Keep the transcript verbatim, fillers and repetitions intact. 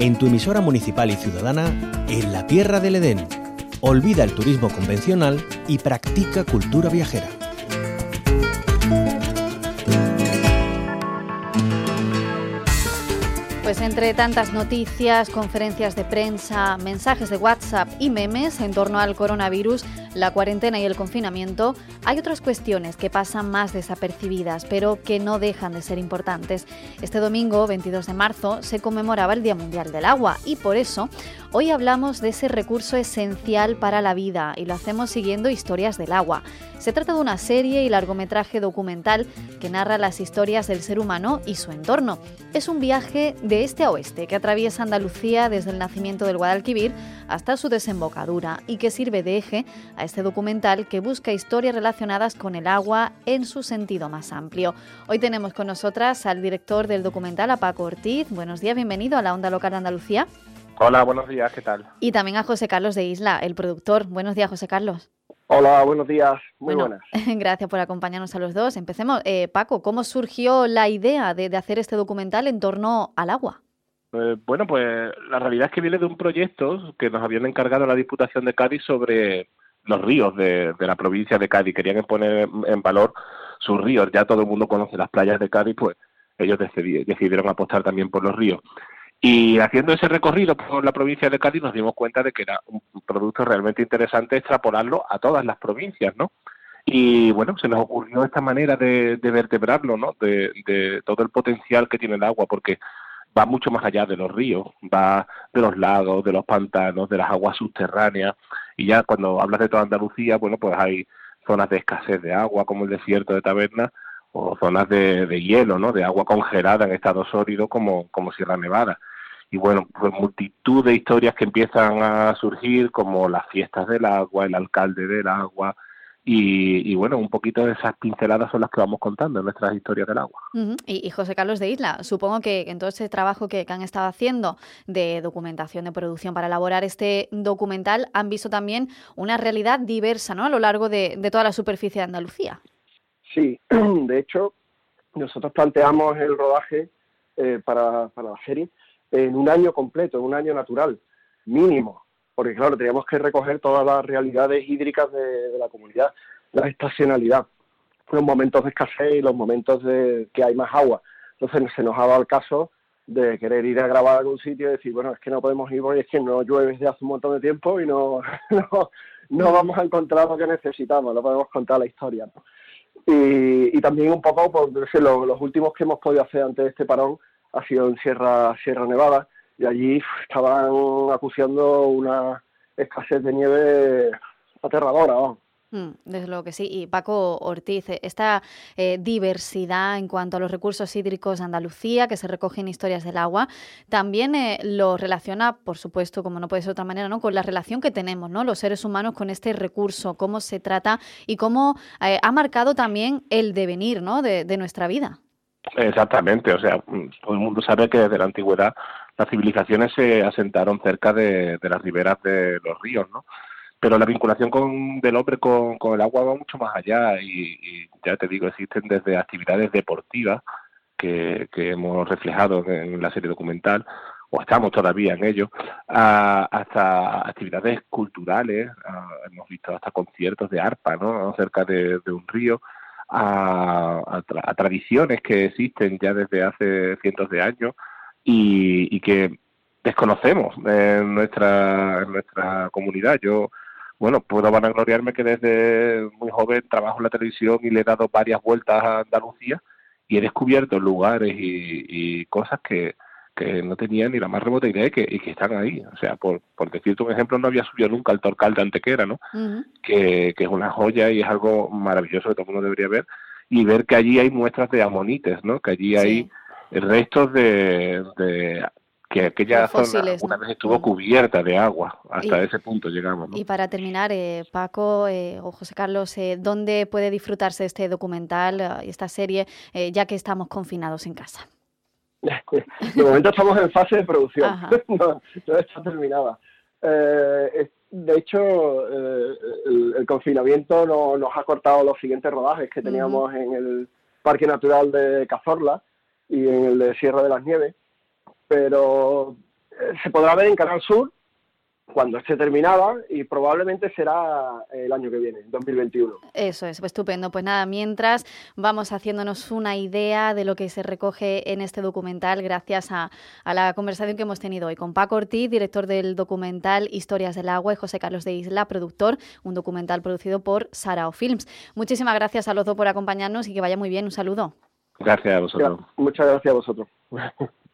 en tu emisora municipal y ciudadana, en la tierra del Edén. Olvida el turismo convencional y practica cultura viajera. Pues entre tantas noticias, conferencias de prensa, mensajes de WhatsApp y memes en torno al coronavirus, la cuarentena y el confinamiento, hay otras cuestiones que pasan más desapercibidas, pero que no dejan de ser importantes. Este domingo, veintidós de marzo, se conmemoraba el Día Mundial del Agua y por eso hoy hablamos de ese recurso esencial para la vida y lo hacemos siguiendo Historias del Agua. Se trata de una serie y largometraje documental que narra las historias del ser humano y su entorno. Es un viaje de este a oeste que atraviesa Andalucía desde el nacimiento del Guadalquivir hasta su desembocadura y que sirve de eje a este documental que busca historias relacionadas con el agua en su sentido más amplio. Hoy tenemos con nosotras al director del documental, a Paco Ortiz. Buenos días, bienvenido a la Onda Local de Andalucía. Hola, buenos días, ¿qué tal? Y también a José Carlos de Isla, el productor. Buenos días, José Carlos. Hola, buenos días, muy bueno, buenas. Gracias por acompañarnos a los dos. Empecemos. Eh, Paco, ¿cómo surgió la idea de, de hacer este documental en torno al agua? Eh, bueno, pues la realidad es que viene de un proyecto que nos habían encargado la Diputación de Cádiz sobre los ríos de, de la provincia de Cádiz. Querían poner en valor sus ríos. Ya todo el mundo conoce las playas de Cádiz, pues ellos decidieron, decidieron apostar también por los ríos. Y haciendo ese recorrido por la provincia de Cádiz nos dimos cuenta de que era un producto realmente interesante extrapolarlo a todas las provincias, ¿no? Y bueno, se nos ocurrió esta manera de, de vertebrarlo, ¿no? De, de todo el potencial que tiene el agua, porque va mucho más allá de los ríos, va de los lagos, de los pantanos, de las aguas subterráneas. Y ya cuando hablas de toda Andalucía, bueno, pues hay zonas de escasez de agua, como el desierto de Taberna, o zonas de, de hielo, ¿no? De agua congelada en estado sólido, como, como Sierra Nevada. Y bueno, pues multitud de historias que empiezan a surgir, como las fiestas del agua, el alcalde del agua, y, y bueno, un poquito de esas pinceladas son las que vamos contando en nuestras historias del agua. Uh-huh. Y, y José Carlos de Isla, supongo que en todo ese trabajo que, que han estado haciendo de documentación, de producción para elaborar este documental, han visto también una realidad diversa, ¿no? A lo largo de, de toda la superficie de Andalucía. Sí, de hecho, nosotros planteamos el rodaje eh, para, para la serie en un año completo, en un año natural, mínimo, porque claro, teníamos que recoger todas las realidades hídricas de, de la comunidad, la estacionalidad, los momentos de escasez y los momentos de que hay más agua. Entonces se nos ha dado el caso de querer ir a grabar a algún sitio y decir, bueno, es que no podemos ir porque es que no llueve desde hace un montón de tiempo y no, no, no vamos a encontrar lo que necesitamos, no podemos contar la historia, ¿no? Y, y también un poco, por decirlo, los últimos que hemos podido hacer antes de este parón ha sido en Sierra, Sierra Nevada, y allí estaban acuciando una escasez de nieve aterradora, ¿no? Mm, desde luego que sí. Y Paco Ortiz, esta eh, diversidad en cuanto a los recursos hídricos de Andalucía, que se recogen historias del agua, también eh, lo relaciona, por supuesto, como no puede ser de otra manera, ¿no? Con la relación que tenemos, ¿no? Los seres humanos con este recurso, cómo se trata y cómo eh, ha marcado también el devenir, ¿no? de, de nuestra vida. Exactamente, o sea, todo el mundo sabe que desde la antigüedad las civilizaciones se asentaron cerca de, de las riberas de los ríos, ¿no? Pero la vinculación con, del hombre con, con el agua va mucho más allá y, y ya te digo, existen desde actividades deportivas que, que hemos reflejado en la serie documental, o estamos todavía en ello, a, hasta actividades culturales, a, hemos visto hasta conciertos de arpa, ¿no? Cerca de, de un río, A, a, tra- a tradiciones que existen ya desde hace cientos de años y, y que desconocemos en nuestra, en nuestra comunidad. Yo, bueno, puedo vanagloriarme que desde muy joven trabajo en la televisión y le he dado varias vueltas a Andalucía y he descubierto lugares y, y cosas que, que no tenía ni la más remota idea y que, y que están ahí. O sea, por, por decirte un ejemplo, no había subido nunca al Torcal de Antequera, ¿no? Uh-huh. Que, que es una joya y es algo maravilloso que todo el mundo debería ver. Y ver que allí hay muestras de amonites, ¿no? Que allí sí. hay restos de... de que aquella fósiles, zona una ¿no? vez estuvo cubierta de agua. Hasta y, ese punto llegamos, ¿no? Y para terminar, eh, Paco eh, o José Carlos, eh, ¿dónde puede disfrutarse este documental y eh, esta serie, eh, ya que estamos confinados en casa? De momento estamos en fase de producción, no, no está terminada. Eh, de hecho, eh, el, el confinamiento no, nos ha cortado los siguientes rodajes que teníamos uh-huh. en el Parque Natural de Cazorla y en el de Sierra de las Nieves, pero se podrá ver en Canal Sur cuando esté terminada y probablemente será el año que viene, dos mil veintiuno. Eso es, pues estupendo. Pues nada, mientras vamos haciéndonos una idea de lo que se recoge en este documental gracias a, a la conversación que hemos tenido hoy con Paco Ortiz, director del documental Historias del Agua, y José Carlos de Isla, productor, un documental producido por Sarao Films. Muchísimas gracias a los dos por acompañarnos y que vaya muy bien. Un saludo. Gracias a vosotros. Muchas gracias a vosotros.